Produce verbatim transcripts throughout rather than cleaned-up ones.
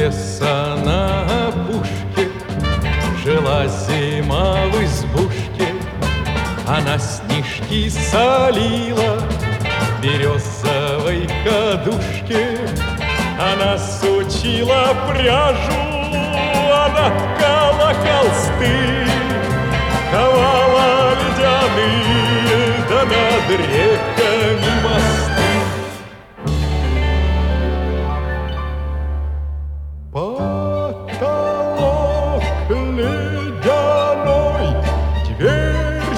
леса на опушке жила зима в избушке. Она снежки солила в березовой кадушке. Она сучила пряжу, она ткала холсты, ковала ледяные, да над реками мосты. Потолок ледяной, дверь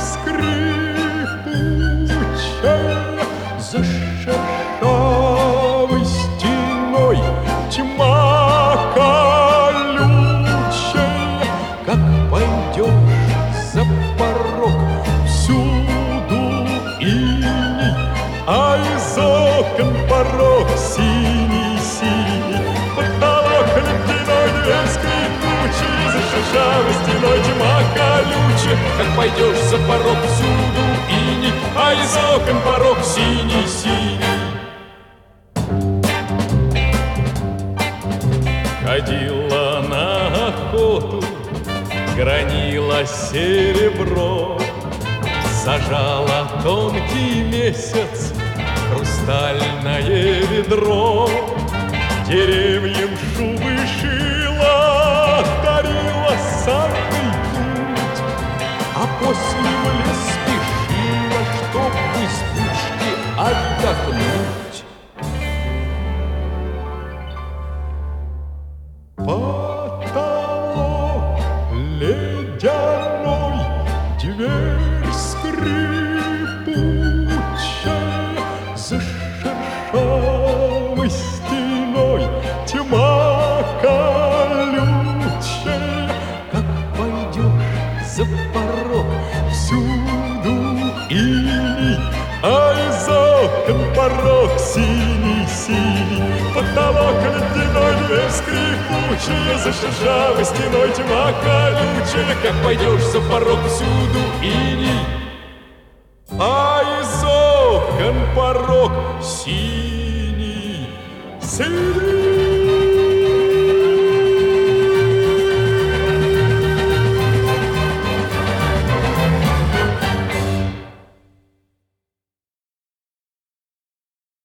скрипучая, за шершавой стеной тьма колючая. Как пойдешь за порог, всюду иней, а из окон порог синий-синий. Потолок ледяной, дверь скрипучая, за шершавой стеной тьма колючая. Как пойдешь за порог, всюду иней, а из окон порог синий-синий. Ходила на охоту, гранила серебро, сажала тонкий месяц хрустальное ведро. Деревьям шубы шила, дарила санный путь, а после в лес спешила, чтоб в избушке отдохнуть. Потолок ледяной, дверь скрипучая, за шершавой стеной тьма колючая. Как пойдешь за порог, всюду иней, а из окон порог синий-синий. Потолок ледяной, дверь скрипучая, за шершавой стеной тьма колючая. Как пойдешь за порог, всюду иней, а из окон порог синий-синий.